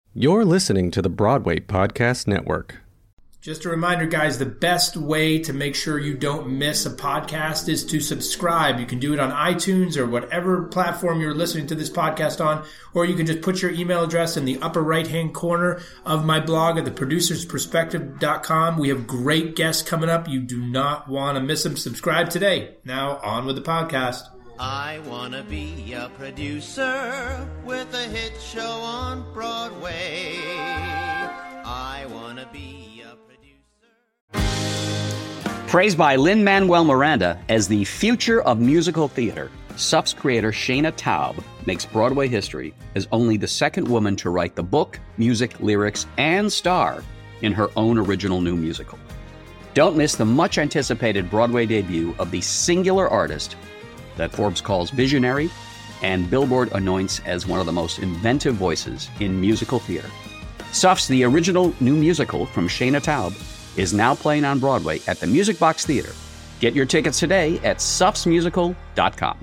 You're listening to the Broadway Podcast Network. Just a reminder, guys, the best way to make sure you don't miss a podcast is to subscribe. You can do it on iTunes or whatever platform you're listening to this podcast on, or you can just put your email address in the upper right-hand corner of my blog at theproducersperspective.com. We have great guests coming up. You do not want to miss them. Subscribe today. Now, on with the podcast. I want to be a producer with a hit show on Broadway. I want to be a producer. Praised by Lin-Manuel Miranda as the future of musical theater, SUF's creator Shana Taub makes Broadway history as only the second woman to write the book, music, lyrics, and star in her own original new musical. Don't miss the much-anticipated Broadway debut of the singular artist that Forbes calls visionary and Billboard anoints as one of the most inventive voices in musical theater. SUF's The Original New Musical from Shana Taub is now playing on Broadway at the Music Box Theater. Get your tickets today at sufsmusical.com.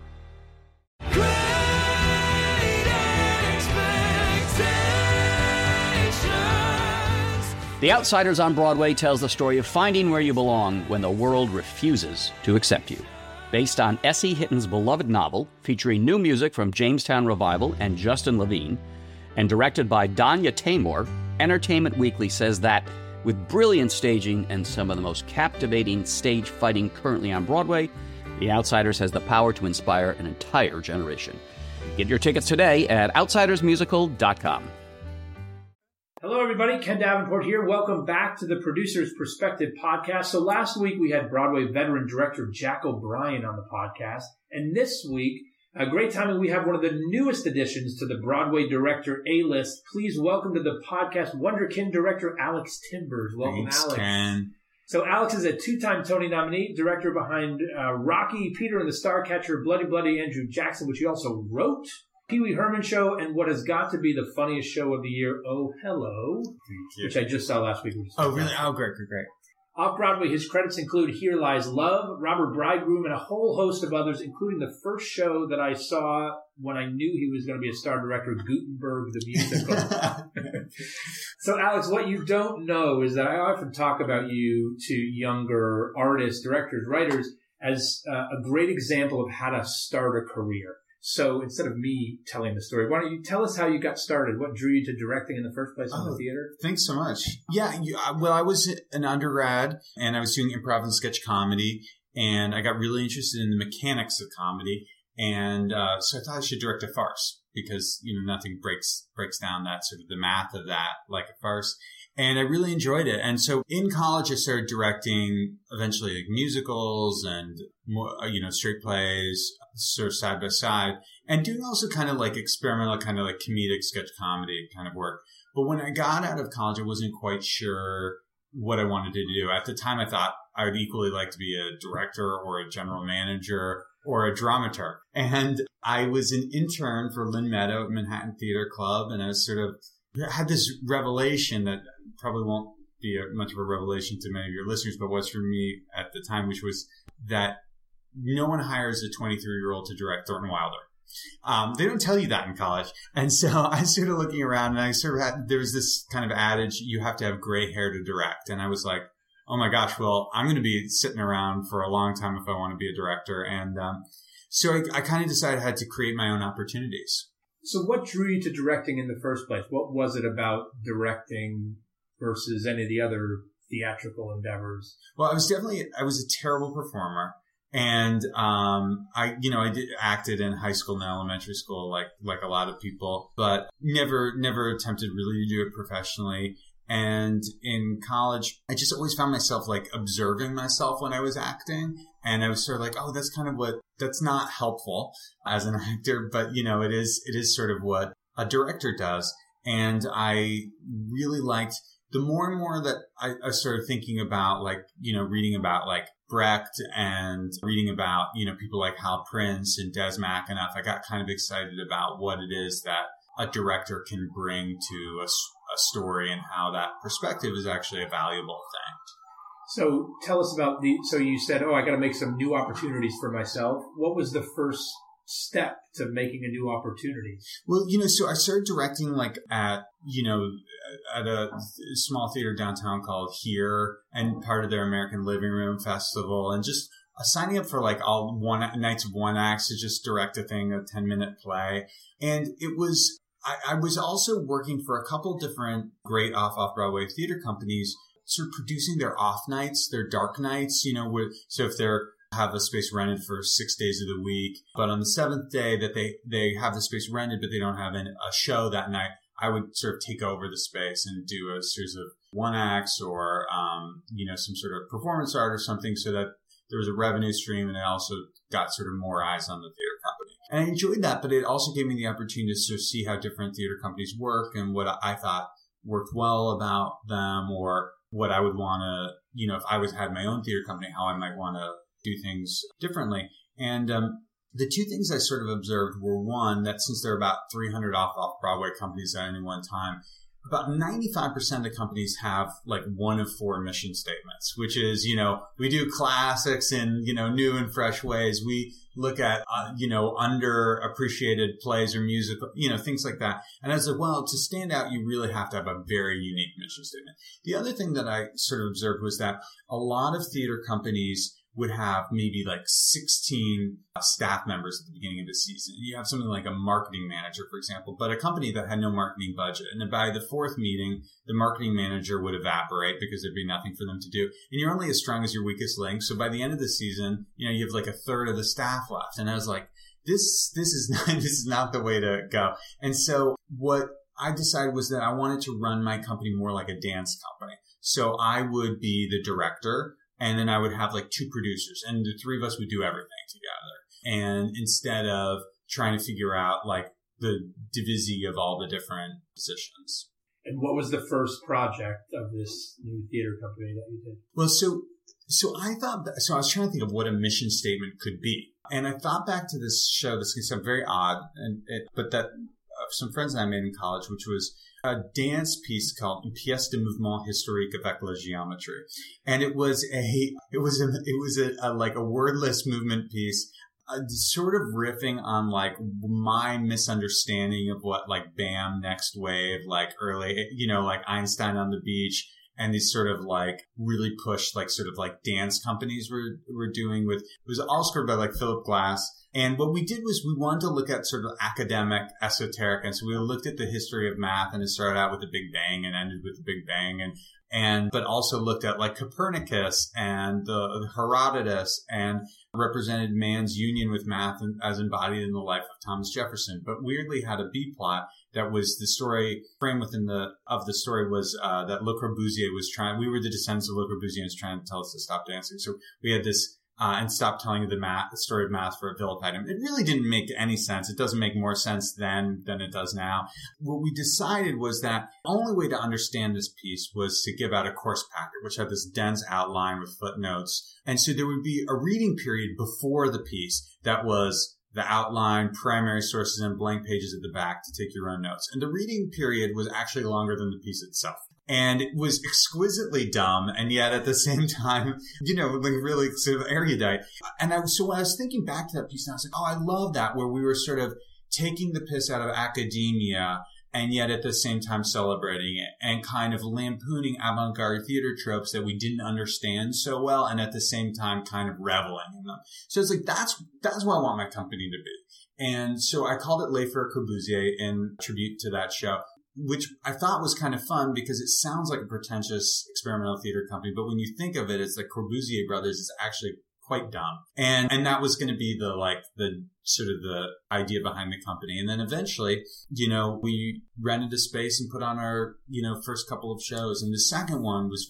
The Outsiders on Broadway tells the story of finding where you belong when the world refuses to accept you. Based on S.E. Hitton's beloved novel, featuring new music from Jamestown Revival and Justin Levine, and directed by Danya Taymor, Entertainment Weekly says that, with brilliant staging and some of the most captivating stage fighting currently on Broadway, The Outsiders has the power to inspire an entire generation. Get your tickets today at outsidersmusical.com. Hello, everybody. Ken Davenport here. Welcome back to the Producer's Perspective podcast. So last week we had Broadway veteran director Jack O'Brien on the podcast. And this week, a great timing, we have one of the newest additions to the Broadway Director A-List. Please welcome to the podcast Wonderkin director Alex Timbers. Welcome, Thanks, Alex. Ken. So Alex is a two-time Tony nominee, director behind Rocky, Peter and the Starcatcher, Bloody Bloody Andrew Jackson, which he also wrote, Pee Wee Herman Show, and what has got to be the funniest show of the year, Oh Hello, which I just saw last week. Oh, really? Oh, great. Off-Broadway, his credits include Here Lies Love, Robert Bridegroom, and a whole host of others, including the first show that I saw when I knew he was going to be a star director, Gutenberg the Musical. So, Alex, what you don't know is that I often talk about you to younger artists, directors, writers, as a great example of how to start a career. So instead of me telling the story, why don't you tell us how you got started? What drew you to directing in the first place in the theater? Thanks so much. Yeah, well, I was an undergrad, and I was doing improv and sketch comedy, and I got really interested in the mechanics of comedy, and so I thought I should direct a farce, because, nothing breaks down that sort of the math of that like a farce. And I really enjoyed it. And so in college, I started directing eventually like musicals and more, straight plays, sort of side by side, and doing also kind of like experimental, kind of like comedic sketch comedy kind of work. But when I got out of college, I wasn't quite sure what I wanted to do. At the time, I thought I would equally like to be a director or a general manager or a dramaturg. And I was an intern for Lynn Meadow at Manhattan Theater Club, and I was sort of had this revelation that probably won't be much of a revelation to many of your listeners, but was for me at the time, which was that no one hires a 23-year-old to direct Thornton Wilder. They don't tell you that in college. And so I started looking around, and I sort of had, there was this kind of adage, you have to have gray hair to direct. And I was like, oh my gosh, well, I'm going to be sitting around for a long time if I want to be a director. And so I kind of decided I had to create my own opportunities. So what drew you to directing in the first place? What was it about directing versus any of the other theatrical endeavors? Well, I was a terrible performer. And, I acted in high school and elementary school, like a lot of people, but never attempted really to do it professionally. And in college, I just always found myself like observing myself when I was acting. And I was sort of like, oh, that's not helpful as an actor, but it is sort of what a director does. And I really liked the more and more that I started thinking about reading about Brecht and reading about, people like Hal Prince and Des McAnuff, I got kind of excited about what it is that a director can bring to a story and how that perspective is actually a valuable thing. So tell us about so you said, I got to make some new opportunities for myself. What was the first step to making a new opportunity? Well, so I started directing at a small theater downtown called Here, and part of their American Living Room Festival, and just signing up for all nights of one acts to just direct a 10-minute play. And it was, I was also working for a couple different great off-Broadway theater companies, sort of producing their off nights, their dark nights, so if they're have a space rented for 6 days of the week, but on the seventh day that they have the space rented, but they don't have a show that night, I would sort of take over the space and do a series of one acts or, some sort of performance art or something, so that there was a revenue stream, and it also got sort of more eyes on the theater company. And I enjoyed that, but it also gave me the opportunity to sort of see how different theater companies work and what I thought worked well about them, or what I would want to, if I had my own theater company, how I might want to do things differently. And the two things I sort of observed were, one, that since there are about 300 off-Broadway companies at any one time, about 95% of companies have one of four mission statements, which is, we do classics in, new and fresh ways. We look at, underappreciated plays or music, things like that. And I was like, well, to stand out, you really have to have a very unique mission statement. The other thing that I sort of observed was that a lot of theater companies would have maybe 16 staff members at the beginning of the season. You have something like a marketing manager, for example, but a company that had no marketing budget. And then by the fourth meeting, the marketing manager would evaporate because there'd be nothing for them to do. And you're only as strong as your weakest link. So by the end of the season, you have a third of the staff left. And I was like, this is not the way to go. And so what I decided was that I wanted to run my company more like a dance company. So I would be the director, and then I would have two producers, and the three of us would do everything together. And instead of trying to figure out the division of all the different positions. And what was the first project of this new theater company that you did? Well, so I I was trying to think of what a mission statement could be. And I thought back to this show. This can sound very odd, but that some friends and I made in college, which was a dance piece called Une pièce de mouvement historique avec la géométrie. And it was a wordless movement piece, sort of riffing on my misunderstanding of what BAM, Next Wave, early, Einstein on the Beach, and these sort of really pushed dance companies were doing with, it was all scored by Philip Glass. And what we did was we wanted to look at sort of academic, esoteric. And so we looked at the history of math, and it started out with the Big Bang and ended with the Big Bang. But also looked at Copernicus and the Herodotus, and represented man's union with math as embodied in the life of Thomas Jefferson. But weirdly had a B plot that was the story frame within the story was, that Le Corbusier was we were the descendants of Le Corbusier, and was trying to tell us to stop dancing. So we had this, and stop telling the story of math for a vilified. It really didn't make any sense. It doesn't make more sense then than it does now. What we decided was that the only way to understand this piece was to give out a course packet, which had this dense outline with footnotes. And so there would be a reading period before the piece that was the outline, primary sources, and blank pages at the back to take your own notes. And the reading period was actually longer than the piece itself. And it was exquisitely dumb, and yet at the same time, really sort of erudite. And so when I was thinking back to that piece, I was like, oh, I love that, where we were sort of taking the piss out of academia, and yet at the same time celebrating it, and kind of lampooning avant-garde theater tropes that we didn't understand so well, and at the same time kind of reveling in them. So it's that's what I want my company to be. And so I called it Le Corbusier in tribute to that show, which I thought was kind of fun because it sounds like a pretentious experimental theater company. But when you think of it as the Corbusier brothers, it's actually quite dumb. And that was going to be the sort of the idea behind the company. And then eventually, we rented a space and put on our, first couple of shows. And the second one was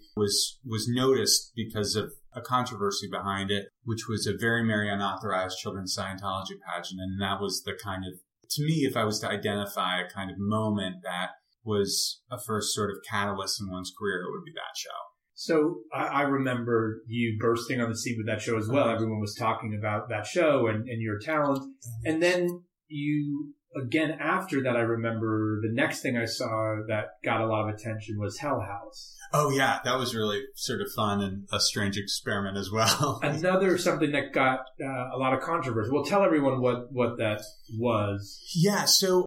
was noticed because of a controversy behind it, which was a Very Merry Unauthorized Children's Scientology pageant. And that was the kind of, to me, if I was to identify a kind of moment that was a first sort of catalyst in one's career, it would be that show. So I remember you bursting on the scene with that show as well. Everyone was talking about that show and your talent. And then you again, after that, I remember the next thing I saw that got a lot of attention was Hell House. Oh, yeah. That was really sort of fun and a strange experiment as well. Another something that got a lot of controversy. Well, tell everyone what that was. Yeah. So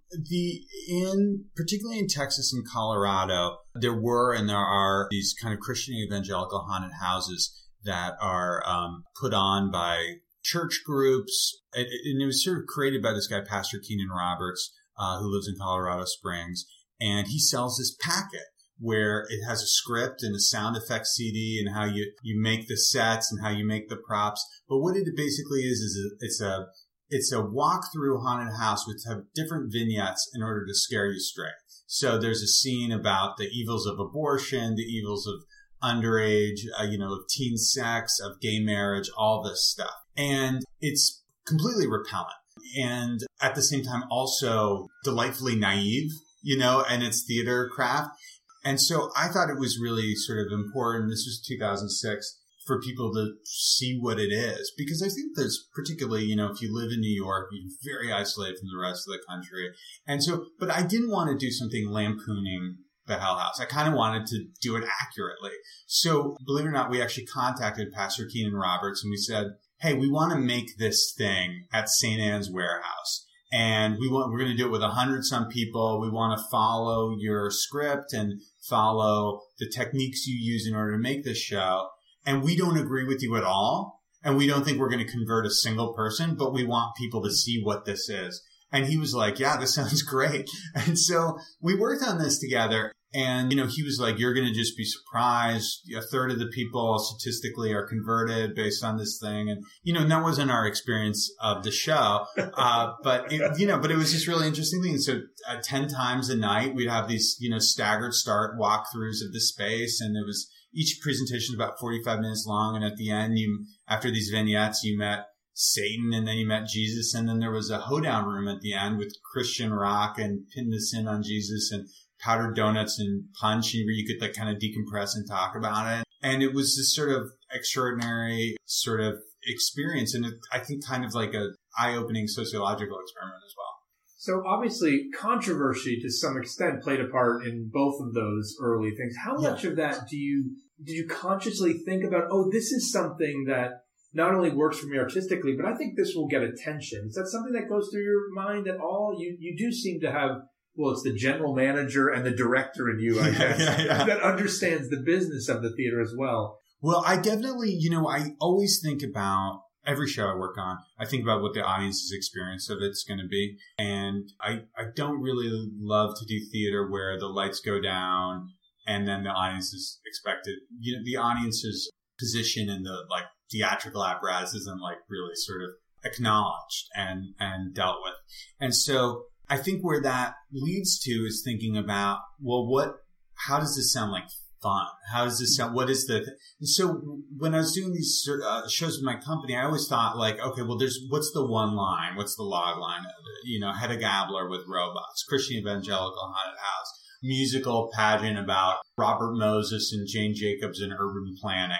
particularly in Texas and Colorado, there were and there are these kind of Christian evangelical haunted houses that are put on by church groups. And it was sort of created by this guy, Pastor Keenan Roberts, who lives in Colorado Springs. And he sells this packet where it has a script and a sound effects CD and how you make the sets and how you make the props. But what it basically is it's a walk-through haunted house with different vignettes in order to scare you straight. So there's a scene about the evils of abortion, the evils of underage, of teen sex, of gay marriage, all this stuff. And it's completely repellent. And at the same time, also delightfully naive, and it's theater craft. And so I thought it was really sort of important. This was 2006 for people to see what it is, because I think there's particularly, if you live in New York, you're very isolated from the rest of the country. And so, but I didn't want to do something lampooning the Hell House. I kind of wanted to do it accurately. So believe it or not, we actually contacted Pastor Keenan Roberts and we said, hey, we want to make this thing at St. Anne's Warehouse. And we're going to do it with 100-some people. We want to follow your script and follow the techniques you use in order to make this show. And we don't agree with you at all. And we don't think we're going to convert a single person, but we want people to see what this is. And he was like, yeah, this sounds great. And so we worked on this together. And, he was like, you're going to just be surprised. A third of the people statistically are converted based on this thing. And, that wasn't our experience of the show. But it was just really interesting thing. So 10 times a night, we'd have these, staggered start walkthroughs of the space. And it was each presentation about 45 minutes long. And at the end, after these vignettes, you met Satan and then you met Jesus. And then there was a hoedown room at the end with Christian rock and Pin the Sin on Jesus and powdered donuts and punch, where you could kind of decompress and talk about it. And it was this sort of extraordinary sort of experience. And I think kind of like a eye-opening sociological experiment as well. So obviously controversy to some extent played a part in both of those early things. How much of that did you consciously think about, this is something that not only works for me artistically, but I think this will get attention? Is that something that goes through your mind at all? You do seem to have, well, it's the general manager and the director in you, I guess, that understands the business of the theater as well. Well, I definitely, I always think about every show I work on. I think about what the audience's experience of it's going to be. And I don't really love to do theater where the lights go down and then the audience is expected. The audience's position in the theatrical apparatus isn't really sort of acknowledged and dealt with. And so I think where that leads to is thinking about, well, how does this sound like fun? How does this sound? What is and so when I was doing these shows with my company, I always thought okay, well, what's the one line? What's the log line of it? Hedda Gabler with robots, Christian evangelical haunted house, musical pageant about Robert Moses and Jane Jacobs and urban planning,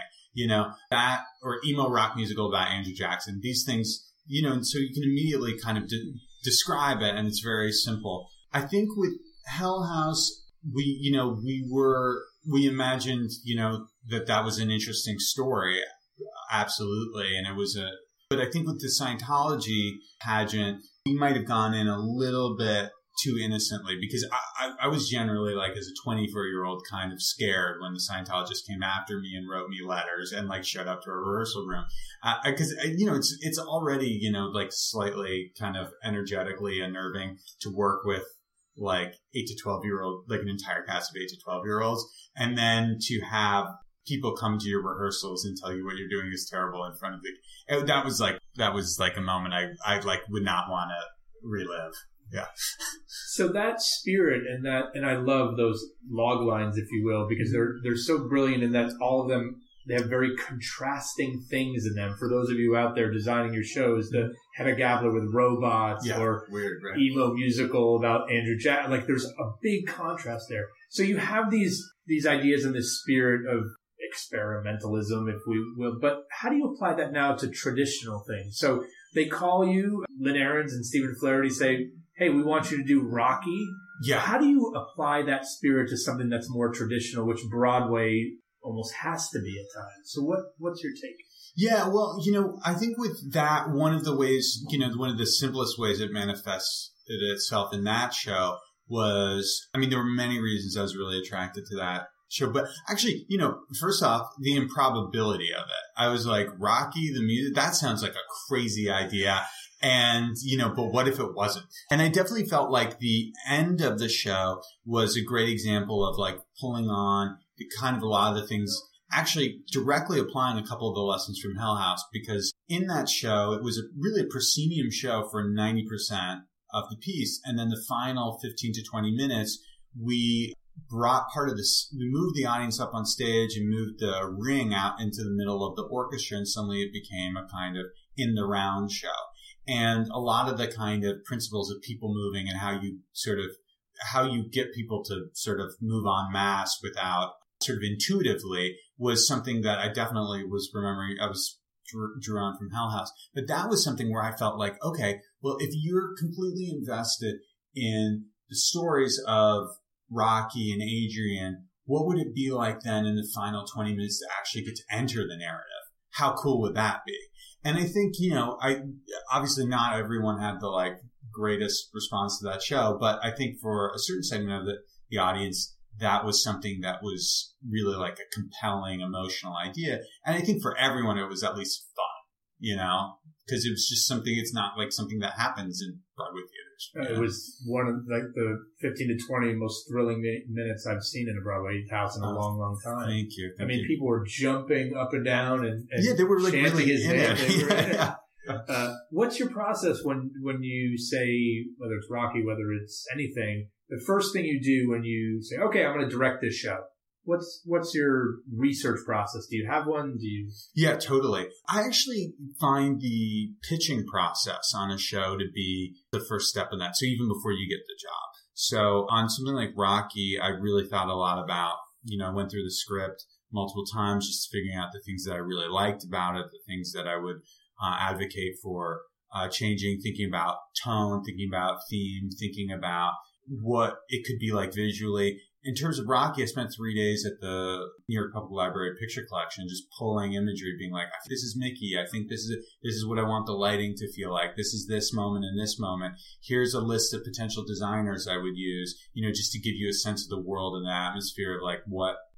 that, or emo rock musical about Andrew Jackson, these things, and so you can immediately kind of describe it, and it's very simple. I think with Hell House, we imagined, that was an interesting story. Absolutely. And but I think with the Scientology pageant, we might have gone in a little bit too innocently, because I was generally as a 24-year-old kind of scared when the Scientologists came after me and wrote me letters and showed up to a rehearsal room. Cause it's already, slightly kind of energetically unnerving to work with 8 to 12-year-old, an entire cast of 8 to 12-year-olds. And then to have people come to your rehearsals and tell you what you're doing is terrible in front of that was a moment I would not want to relive. Yeah. So that spirit and I love those log lines, if you will, because they're so brilliant in that all of them, they have very contrasting things in them. For those of you out there designing your shows, the Hedda Gabler with robots or weird, right? Emo musical about Andrew Jackson, there's a big contrast there. So you have these ideas and this spirit of experimentalism, if we will, but how do you apply that now to traditional things? So they call you, Lynn Ahrens and Stephen Flaherty say, hey, we want you to do Rocky. Yeah. How do you apply that spirit to something that's more traditional, which Broadway almost has to be at times? So what's your take? Yeah, well, I think with that, one of the ways, one of the simplest ways it manifests itself in that show was, there were many reasons I was really attracted to that show. But actually, first off, the improbability of it. I was like, Rocky, the music, that sounds like a crazy idea. And, but what if it wasn't? And I definitely felt like the end of the show was a great example of like pulling on the kind of a lot of the things, actually directly applying a couple of the lessons from Hell House, because in that show, it was really a proscenium show for 90% of the piece. And then the final 15 to 20 minutes, we brought part of this, we moved the audience up on stage and moved the ring out into the middle of the orchestra. And suddenly it became a kind of in the round show. And a lot of the kind of principles of people moving and how you get people to sort of move en masse without sort of intuitively was something that I definitely was remembering. I was drew on from Hell House, but that was something where I felt like, okay, well, if you're completely invested in the stories of Rocky and Adrian, what would it be like then in the final 20 minutes to actually get to enter the narrative? How cool would that be? And I think, obviously not everyone had the like greatest response to that show, but I think for a certain segment of the audience, that was something that was really like a compelling emotional idea. And I think for everyone, it was at least fun, because it was just something, it's not like something that happens in Broadway theaters. It was one of like the 15 to 20 most thrilling minutes I've seen in a Broadway house in a long, long time. Thank you. People were jumping up and down and they were like chanting really his in name. it. What's your process when you say, whether it's Rocky, whether it's anything, the first thing you do when you say, okay, I'm going to direct this show? What's your research process? Do you have one? Yeah, totally. I actually find the pitching process on a show to be the first step in that. So even before you get the job. So on something like Rocky, I really thought a lot about, I went through the script multiple times, just figuring out the things that I really liked about it, the things that I would advocate for changing, thinking about tone, thinking about theme, thinking about what it could be like visually. In terms of Rocky, I spent 3 days at the New York Public Library Picture Collection, just pulling imagery, being like, this is Mickey. I think this is what I want the lighting to feel like. This is this moment and this moment. Here's a list of potential designers I would use, just to give you a sense of the world and the atmosphere of like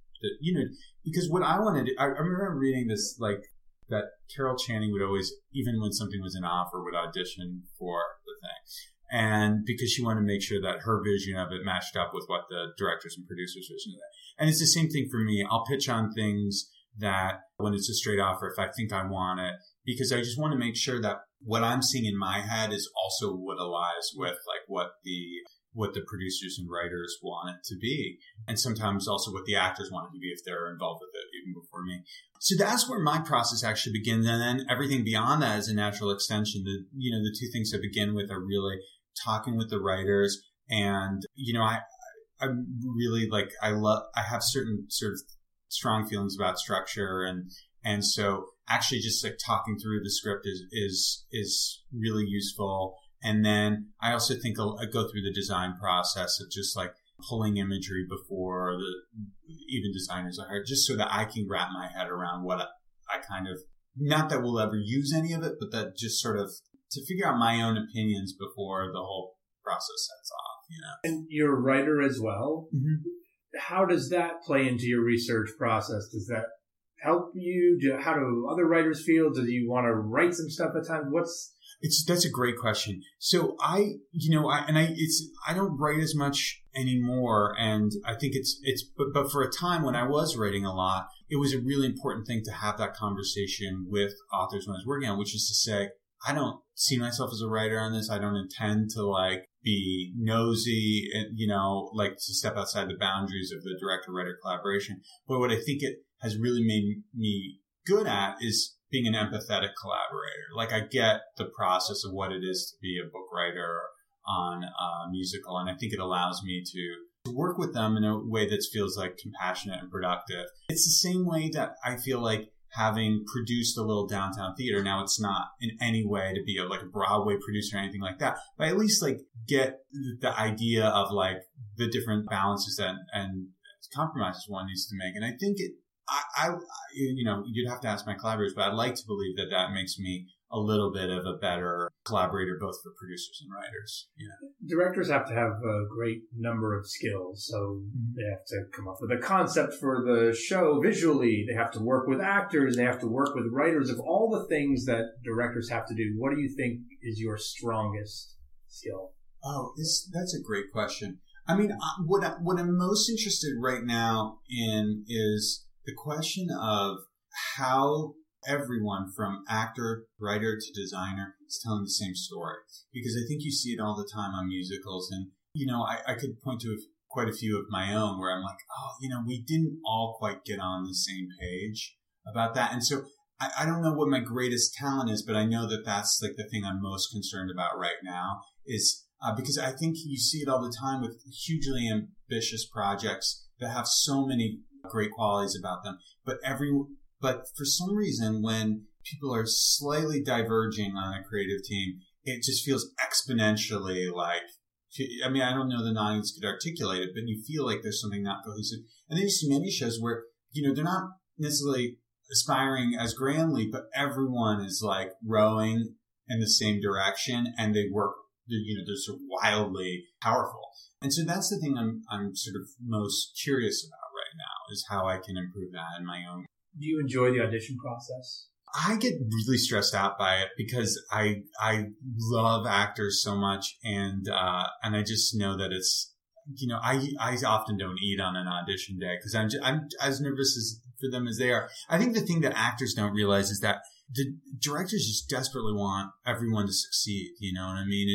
because what I wanted, I remember reading this, like, that Carol Channing would always, even when something was an offer, would audition for the thing. And because she wanted to make sure that her vision of it matched up with what the directors and producers' vision of it. And it's the same thing for me. I'll pitch on things that when it's a straight offer, if I think I want it, because I just want to make sure that what I'm seeing in my head is also what aligns with like what the producers and writers want it to be. And sometimes also what the actors want it to be if they're involved with it even before me. So that's where my process actually begins. And then everything beyond that is a natural extension. The two things I begin with are really talking with the writers, and I'm really like I have certain sort of strong feelings about structure, and so actually just like talking through the script is really useful. And then I also think I go through the design process of just like pulling imagery before even designers are hired, just so that I can wrap my head around what I kind of, not that we'll ever use any of it, but that just sort of to figure out my own opinions before the whole process sets off, And you're a writer as well. Mm-hmm. How does that play into your research process? Does that help you? How do other writers feel? Do you want to write some stuff at times? That's a great question. So I don't write as much anymore. And I think but for a time when I was writing a lot, it was a really important thing to have that conversation with authors when I was working on, which is to say, I don't see myself as a writer on this. I don't intend to like be nosy and, like to step outside the boundaries of the director-writer collaboration. But what I think it has really made me good at is being an empathetic collaborator. Like I get the process of what it is to be a book writer on a musical. And I think it allows me to work with them in a way that feels like compassionate and productive. It's the same way that I feel like having produced a little downtown theater. Now, it's not in any way to be a Broadway producer or anything like that, but at least like get the idea of like the different balances and compromises one needs to make. And I think you'd have to ask my collaborators, but I'd like to believe that makes me a little bit of a better collaborator, both for producers and writers. Directors have to have a great number of skills. So they have to come up with a concept for the show visually. They have to work with actors. They have to work with writers. Of all the things that directors have to do, what do you think is your strongest skill? Oh, that's a great question. I mean, what I'm most interested right now in is the question of how everyone from actor, writer to designer is telling the same story. Because I think you see it all the time on musicals. And, I could point to quite a few of my own where I'm like, we didn't all quite get on the same page about that. And so I don't know what my greatest talent is, but I know that that's like the thing I'm most concerned about right now is because I think you see it all the time with hugely ambitious projects that have so many great qualities about them. But for some reason, when people are slightly diverging on a creative team, it just feels exponentially like, I mean, I don't know the audience could articulate it, but you feel like there's something not cohesive. And then you see many shows where, they're not necessarily aspiring as grandly, but everyone is like rowing in the same direction and they work, they're sort of wildly powerful. And so that's the thing I'm sort of most curious about right now is how I can improve that in my own. Do you enjoy the audition process? I get really stressed out by it because I love actors so much and I just know that it's, I often don't eat on an audition day because I'm as nervous for them as they are. I think the thing that actors don't realize is that the directors just desperately want everyone to succeed. You know what I mean?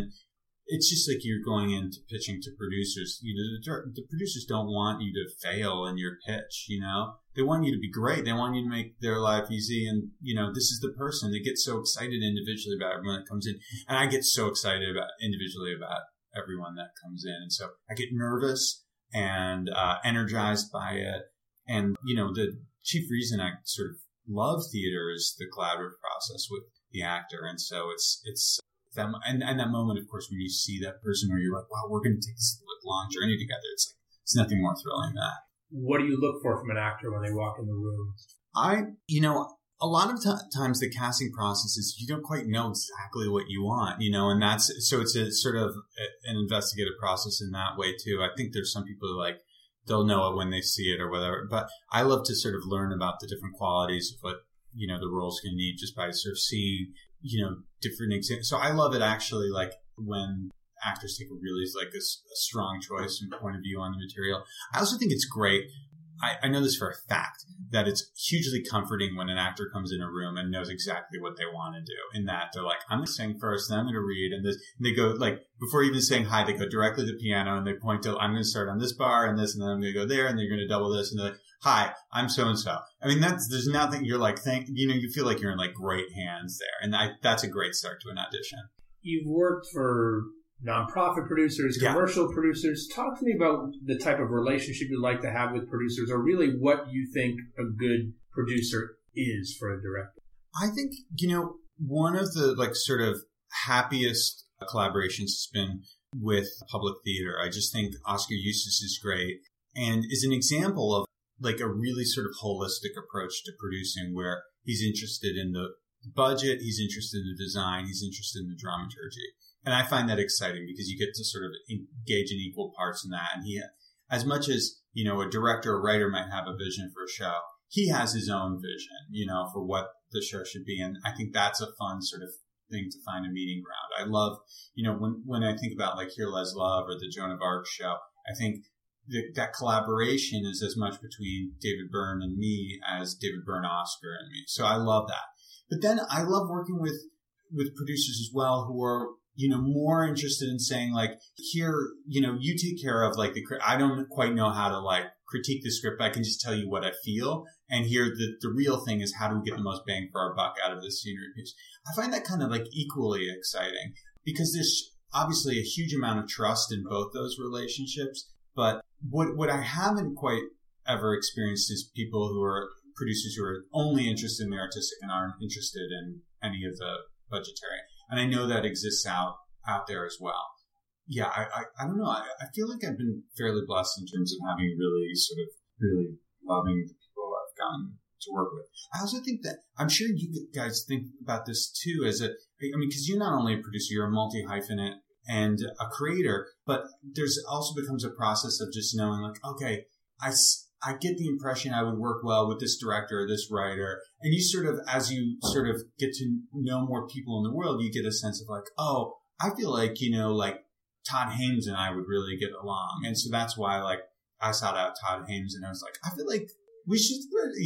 It's just like you're going into pitching to producers. The producers don't want you to fail in your pitch, They want you to be great. They want you to make their life easy. And, this is the person. They get so excited individually about everyone that comes in. And I get so excited individually about everyone that comes in. And so I get nervous and energized by it. And, the chief reason I sort of love theater is the collaborative process with the actor. And so it's them. And that moment, of course, when you see that person where you're like, wow, we're going to take this long journey together. It's nothing more thrilling than that. What do you look for from an actor when they walk in the room? A lot of times the casting process is you don't quite know exactly what you want, and so it's a sort of an investigative process in that way too. I think there's some people who they'll know it when they see it or whatever, but I love to sort of learn about the different qualities of what, the roles can need just by sort of seeing, different examples. So I love it actually, like when actors take a really a strong choice and point of view on the material. I also think it's great. I know this for a fact that it's hugely comforting when an actor comes in a room and knows exactly what they want to do. In that they're like, I'm going to sing first, then I'm going to read, and they go before even saying hi, they go directly to the piano and they point to, I'm going to start on this bar and this, and then I'm going to go there, and they're going to double this, and they're like, hi, I'm so and so. I mean, there's nothing. You're like, you feel like you're in great hands there, and that's a great start to an audition. You've worked for nonprofit producers, commercial producers. Talk to me about the type of relationship you like to have with producers, or really what you think a good producer is for a director. I think, one of the sort of happiest collaborations has been with public theater. I just think Oscar Eustis is great and is an example of a really sort of holistic approach to producing where he's interested in the budget, he's interested in the design, he's interested in the dramaturgy. And I find that exciting because you get to sort of engage in equal parts in that. And he, as much as, a director or writer might have a vision for a show, he has his own vision, for what the show should be. And I think that's a fun sort of thing to find a meeting ground. I love, when I think about Here Lies Love or the Joan of Arc show, I think that collaboration is as much between David Byrne and me as David Byrne, Oscar, and me. So I love that. But then I love working with producers as well who are, more interested in saying here, you take care of I don't quite know how to critique the script. I can just tell you what I feel. And here the real thing is how do we get the most bang for our buck out of this scenery piece? I find that kind of equally exciting because there's obviously a huge amount of trust in both those relationships. But what I haven't quite ever experienced is people who are producers who are only interested in the artistic and aren't interested in any of the budgetary. And I know that exists out there as well. Yeah, I don't know. I feel like I've been fairly blessed in terms of having really loving the people I've gotten to work with. I also think that, I'm sure you guys think about this too because you're not only a producer, you're a multi-hyphenate and a creator, but there's also becomes a process of just knowing like, okay, I get the impression I would work well with this director or this writer. And you sort of, as you sort of get to know more people in the world, you get a sense of like, oh, I feel like, like Todd Haynes and I would really get along. And so that's why like I sought out Todd Haynes and I was like, I feel like we should,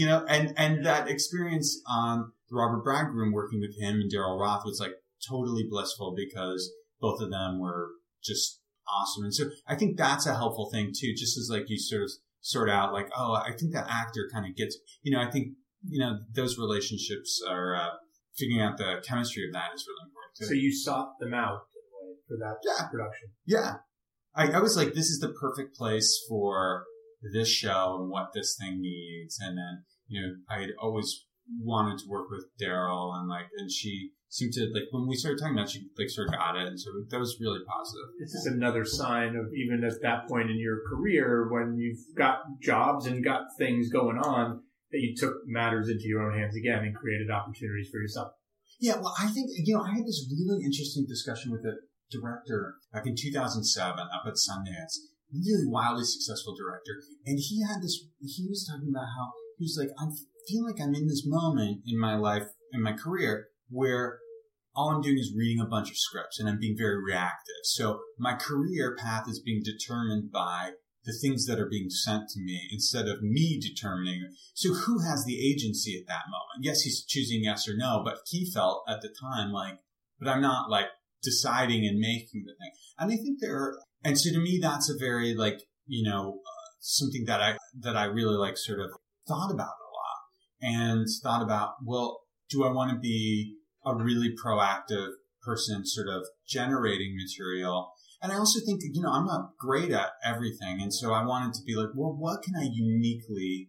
and that experience on the Robert Bragg Room working with him and Daryl Roth was like totally blissful because both of them were just awesome. And so I think that's a helpful thing too, just as like you sort of sort out like, oh, I think that actor kind of gets, I think, those relationships are, figuring out the chemistry of that is really important too. So you sought them out for that production. Yeah. I was like, this is the perfect place for this show and what this thing needs. And then, I had always wanted to work with Daryl and she seemed to like, when we started talking about it, she like sort of got it. And so that was really positive. This is another sign of even at that point in your career when you've got jobs and got things going on that you took matters into your own hands again and created opportunities for yourself. Yeah. Well, I think, I had this really interesting discussion with a director back in 2007 up at Sundance, really wildly successful director. And he was talking about how he was like, I feel like I'm in this moment in my life, in my career, where all I'm doing is reading a bunch of scripts and I'm being very reactive. So my career path is being determined by the things that are being sent to me instead of me determining. So who has the agency at that moment? Yes, he's choosing yes or no, but he felt at the time like, but I'm not like deciding and making the thing. And I think and so to me, that's a very like, something that I really like sort of thought about a lot and thought about, well, do I want to be a really proactive person sort of generating material? And I also think, I'm not great at everything. And so I wanted to be like, well, what can I uniquely,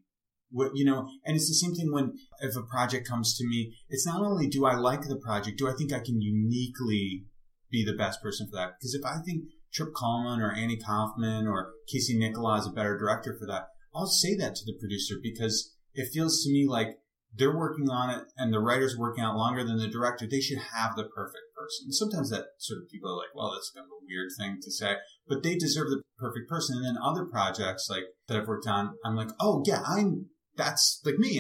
and it's the same thing if a project comes to me, it's not only do I like the project, do I think I can uniquely be the best person for that? Because if I think Trip Coleman or Annie Kaufman or Casey Nicola is a better director for that, I'll say that to the producer because it feels to me like they're working on it and the writer's working out longer than the director. They should have the perfect person. Sometimes that sort of people are like, well, that's kind of a weird thing to say, but they deserve the perfect person. And then other projects like that I've worked on, I'm like, oh yeah, that's like me.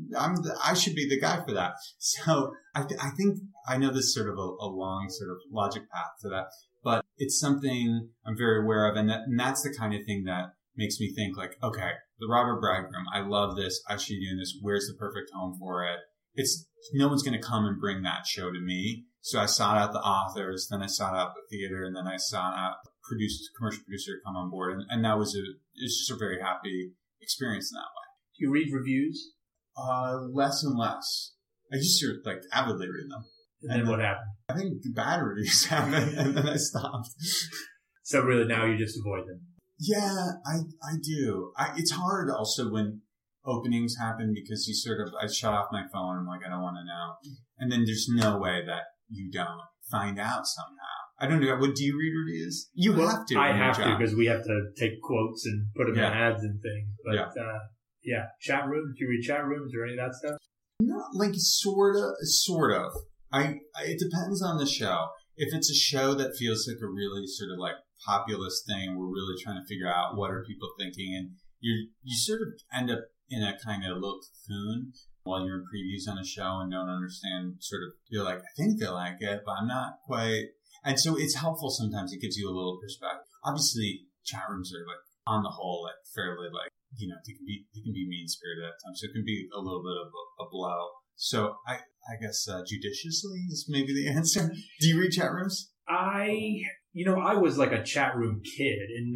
I should be the guy for that. So I think I know this is sort of a long sort of logic path to that, but it's something I'm very aware of. And that's the kind of thing that makes me think like, okay, the Robert Bragg Room, I love this. I should be doing this. Where's the perfect home for it? No one's going to come and bring that show to me. So I sought out the authors, then I sought out the theater, and then I sought out commercial producer to come on board. And that was it's just a very happy experience in that way. Do you read reviews? Less and less. I used to like avidly read them. And then what happened? I think bad reviews happened, and then I stopped. So really now you just avoid them? Yeah, I do. It's hard also when openings happen because I shut off my phone. I'm like, I don't want to know. And then there's no way that you don't find out somehow. I don't know. Do you read reviews? You have to. I have to because we have to take quotes and put them in ads and things. But chat rooms. Do you read chat rooms or any of that stuff? Not like sort of. It depends on the show. If it's a show that feels like a really sort of like populist thing, we're really trying to figure out what are people thinking, and you sort of end up in a kind of little cocoon while you're in previews on a show and don't understand sort of, you're like, I think they like it, but I'm not quite. And so it's helpful sometimes. It gives you a little perspective. Obviously, chat rooms are like on the whole like fairly like, they can be mean spirited at times. So it can be a little bit of a blow. So I guess judiciously is maybe the answer. Do you read chat rooms? I was like a chat room kid in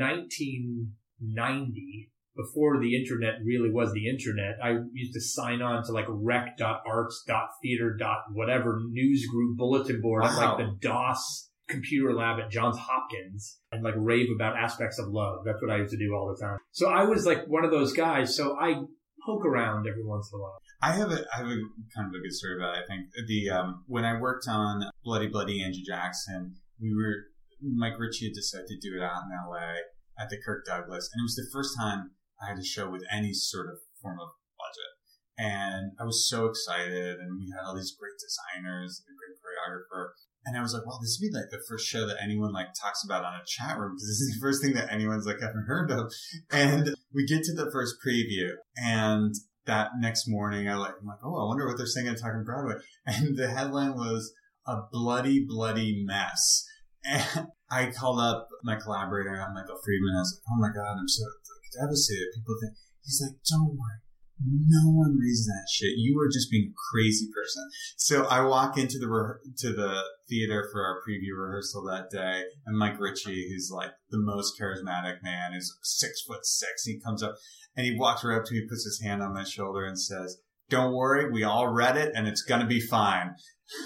1990. Before the internet really was the internet, I used to sign on to like rec.arts.theater. whatever news group bulletin board at like the DOS computer lab at Johns Hopkins and like rave about aspects of love. That's what I used to do all the time. So I was like one of those guys. So I poke around every once in a while. I have a kind of a good story about it. I think when I worked on Bloody Andrew Jackson, Mike Ritchie had decided to do it out in LA at the Kirk Douglas, and it was the first time I had a show with any sort of form of budget, and I was so excited. And we had all these great designers, and a great choreographer, and I was like, "Wow, this would be like the first show that anyone like talks about on a chat room, because this is the first thing that anyone's like ever heard of." And we get to the first preview, and that next morning, I'm like, "Oh, I wonder what they're saying on Talking Broadway." And the headline was "A bloody, bloody mess." And I called up my collaborator, Michael Friedman. I was like, "Oh my God, I'm so devastated." People think, he's like, "Don't worry. No one reads that shit. You are just being a crazy person." So I walk into the theater for our preview rehearsal that day, and Mike Ritchie, who's like the most charismatic man, is 6'6". He comes up and he walks right up to me, puts his hand on my shoulder, and says, "Don't worry, we all read it, and it's gonna be fine."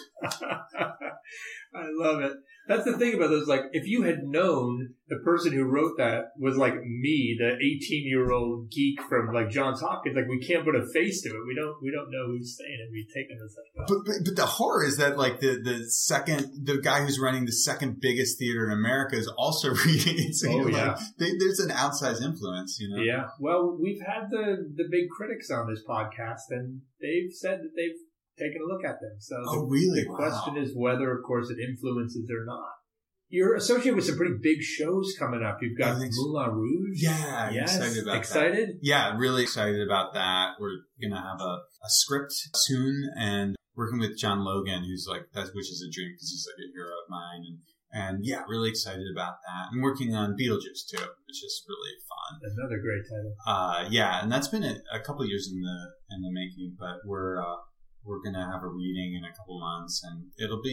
I love it. That's the thing about those. Like, if you had known the person who wrote that was like me, the 18-year-old geek from like Johns Hopkins, like we can't put a face to it. We don't know who's saying it. We take it as like, but the horror is that like the guy who's running the second biggest theater in America is also reading it. So there's an outsized influence, you know. Yeah. Well, we've had the big critics on this podcast, and they've said that they've taking a look at them. So really? The question is whether, of course, it influences or not. You're associated with some pretty big shows coming up. You've got Moulin Rouge. Yeah, I'm excited about that. Yeah, really excited about that. We're going to have a script soon, and working with John Logan, which is a dream because he's like a hero of mine. And yeah, really excited about that. I'm working on Beetlejuice too, which is really fun. Another great title. Yeah, and that's been a couple of years in the making, but we're going to have a reading in a couple months, and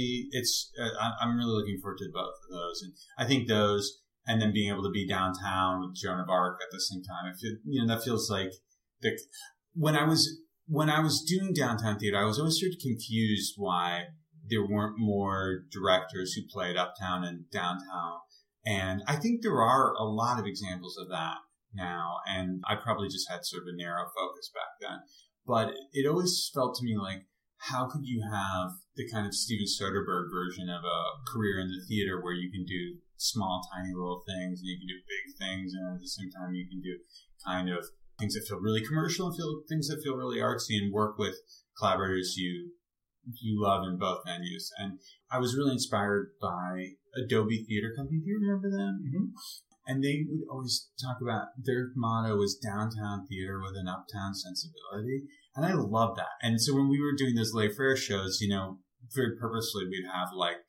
I'm really looking forward to both of those. And I think those, and then being able to be downtown with Joan of Arc at the same time, that feels like when I was doing downtown theater, I was always sort of confused why there weren't more directors who played uptown and downtown. And I think there are a lot of examples of that now. And I probably just had sort of a narrow focus back then. But it always felt to me like, how could you have the kind of Steven Soderbergh version of a career in the theater where you can do small, tiny little things, and you can do big things, and at the same time you can do kind of things that feel really commercial and things that feel really artsy, and work with collaborators you love in both venues. And I was really inspired by Adobe Theater Company. Do you remember them? Mm-hmm. And they would always talk about their motto was downtown theater with an uptown sensibility. And I love that. And so when we were doing those Les Frères shows, very purposely, we'd have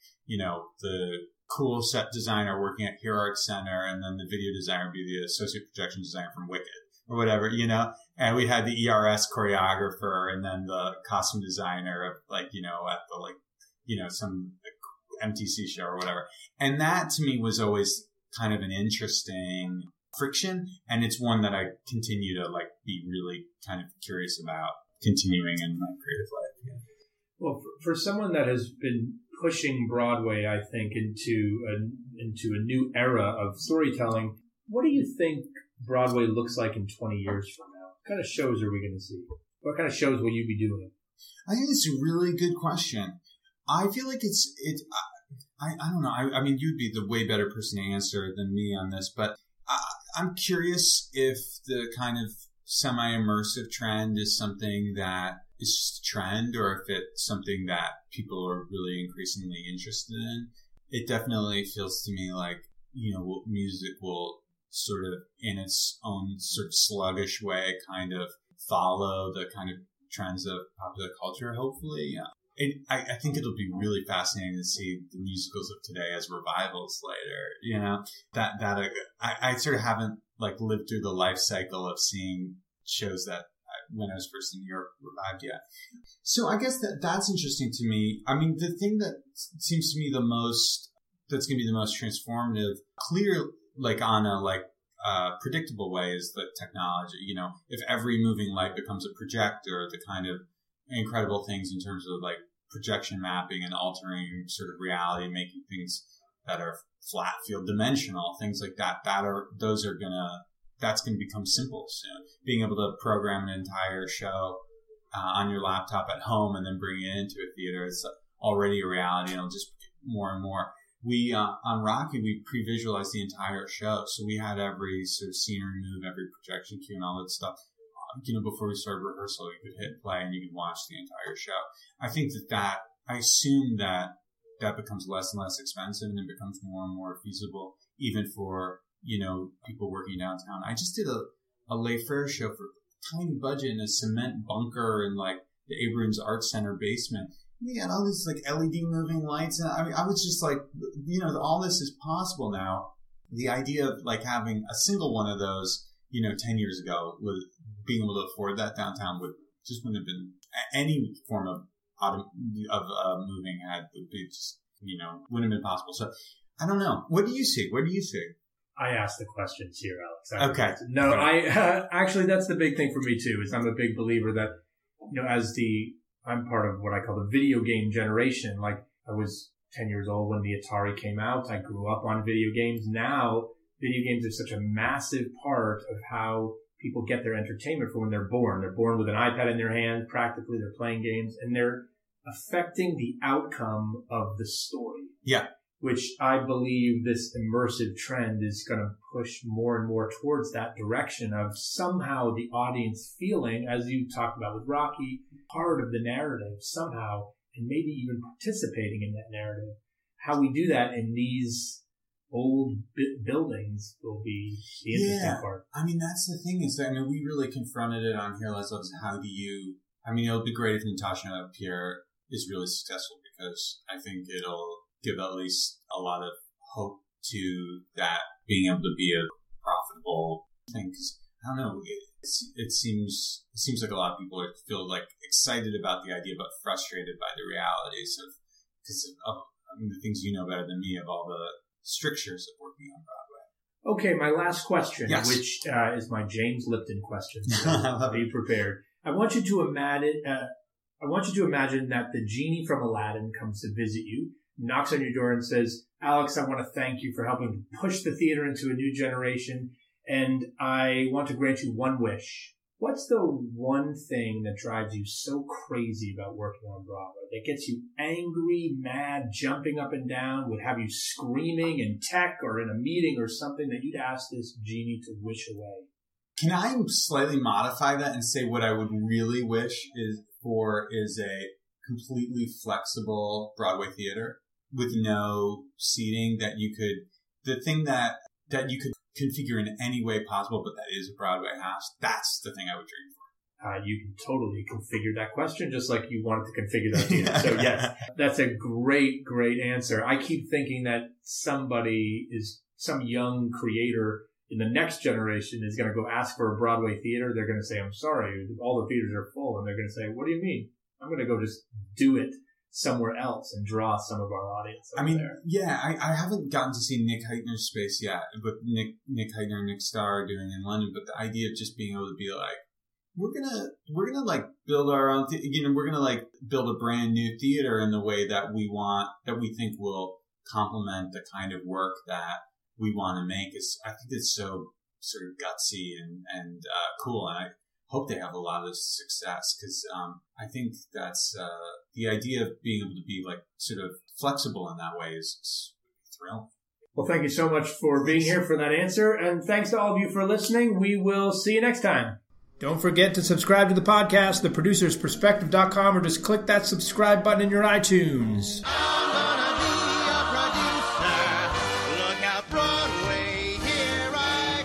the cool set designer working at Here Arts Center, and then the video designer would be the associate projection designer from Wicked or whatever, and we had the ERS choreographer, and then the costume designer of at the some MTC show or whatever. And that to me was always kind of an interesting friction, and it's one that I continue to be really kind of curious about continuing in my creative life. Yeah. Well, for someone that has been pushing Broadway, I think, into a new era of storytelling, what do you think Broadway looks like in 20 years from now? What kind of shows are we going to see? What kind of shows will you be doing? I think it's a really good question. I feel like I don't know. I mean, you'd be the way better person to answer than me on this, but I'm curious if the kind of semi-immersive trend is something that is just a trend, or if it's something that people are really increasingly interested in. It definitely feels to me like, music will sort of, in its own sort of sluggish way, kind of follow the kind of trends of popular culture, hopefully. Yeah. I think it'll be really fascinating to see the musicals of today as revivals later. I sort of haven't lived through the life cycle of seeing shows that when I was first in New York revived yet. So I guess that's interesting to me. I mean, the thing that seems to me that's going to be the most transformative, clear, on a predictable way, is the technology. If every moving light becomes a projector, the kind of incredible things in terms of projection mapping and altering sort of reality, making things that are flat field dimensional, things like that, those are gonna that's going to become simple soon. Being able to program an entire show on your laptop at home and then bring it into a theater is already a reality, and it'll just more and more. We on Rocky, we pre-visualized the entire show, so we had every sort of scenery move, every projection cue, and all that stuff. Before we started rehearsal, you could hit play and you could watch the entire show. I think I assume that becomes less and less expensive, and it becomes more and more feasible, even for people working downtown. I just did a Les Frères show for a tiny budget in a cement bunker in like the Abrams Art Center basement. We had all these like LED moving lights, and I was just like, all this is possible now. The idea of like having a single one of those, 10 years ago, with being able to afford that downtown wouldn't have been any form of moving would be just, wouldn't have been possible. So I don't know. What do you see? I asked the questions here, Alex. Okay. No, actually, that's the big thing for me too, is I'm a big believer that, I'm part of what I call the video game generation. Like, I was 10 years old when the Atari came out. I grew up on video games. Now, video games are such a massive part of how people get their entertainment from when they're born. They're born with an iPad in their hand. Practically, they're playing games, and they're affecting the outcome of the story. Yeah. Which I believe this immersive trend is going to push more and more towards that direction of somehow the audience feeling, as you talked about with Rocky, part of the narrative somehow, and maybe even participating in that narrative. How we do that in these old buildings will be the interesting part. I mean, that's the thing is that, we really confronted it on Here Lies Love. It'll be great if Natasha Pierre is really successful, because I think it'll give at least a lot of hope to that being able to be a profitable thing. Because I don't know, it seems like a lot of people feel like excited about the idea, but frustrated by the realities of the things you know better than me, of all the strictures of working on Broadway. Okay, my last question, yes. Which is my James Lipton question. So be prepared. I want you to imagine that the genie from Aladdin comes to visit you, knocks on your door and says, Alex, I want to thank you for helping to push the theater into a new generation, and I want to grant you one wish. What's the one thing that drives you so crazy about working on Broadway, that gets you angry, mad, jumping up and down, would have you screaming in tech or in a meeting or something that you'd ask this genie to wish away? Can I slightly modify that and say what I would really wish is a completely flexible Broadway theater with no seating, the thing that you could configure in any way possible, but that is a Broadway house. That's the thing I would dream for. You can totally configure that question just like you wanted to configure that theater. So yes, that's a great, great answer. I keep thinking that some young creator in the next generation is going to go ask for a Broadway theater. They're going to say, I'm sorry, all the theaters are full. And they're going to say, what do you mean? I'm going to go just do it somewhere else and draw some of our audience there. Yeah, I haven't gotten to see Nick Heitner's space yet, but Nick Heitner and Nick Starr are doing it in London. But the idea of just being able to be like, we're gonna like build our own, we're gonna like build a brand new theater in the way that we want, that we think will complement the kind of work that we want to make. I think it's so sort of gutsy and cool, and I hope they have a lot of success, because I think that's the idea of being able to be like sort of flexible in that way is thrilling. Well, thank you so much for being here for that answer, and thanks to all of you for listening. We will see you next time. Don't forget to subscribe to the podcast, theproducersperspective.com, or just click that subscribe button in your iTunes. I'm gonna be a producer. Look out, Broadway, here I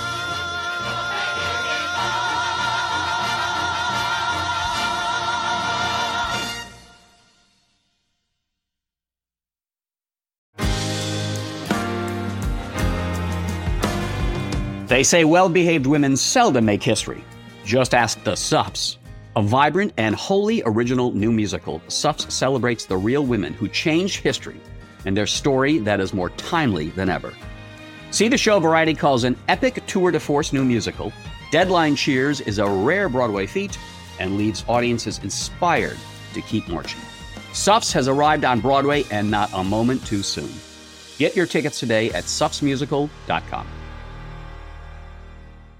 come. They say well-behaved women seldom make history. Just ask the Sups. A vibrant and wholly original new musical, Sups celebrates the real women who changed history and their story that is more timely than ever. See the show Variety calls an epic tour de force new musical. Deadline cheers is a rare Broadway feat and leaves audiences inspired to keep marching. Sups has arrived on Broadway, and not a moment too soon. Get your tickets today at supsmusical.com.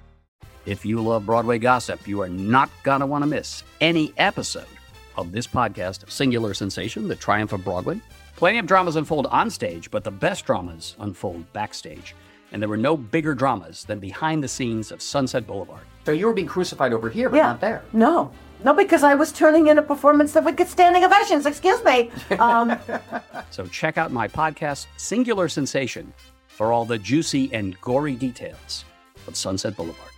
If you love Broadway gossip, you are not going to want to miss any episode of this podcast, Singular Sensation, The Triumph of Broadway. Plenty of dramas unfold on stage, but the best dramas unfold backstage. And there were no bigger dramas than behind the scenes of Sunset Boulevard. So you were being crucified over here, but not there. No, because I was turning in a performance that would get standing ovations. Excuse me. So check out my podcast, Singular Sensation, for all the juicy and gory details of Sunset Boulevard.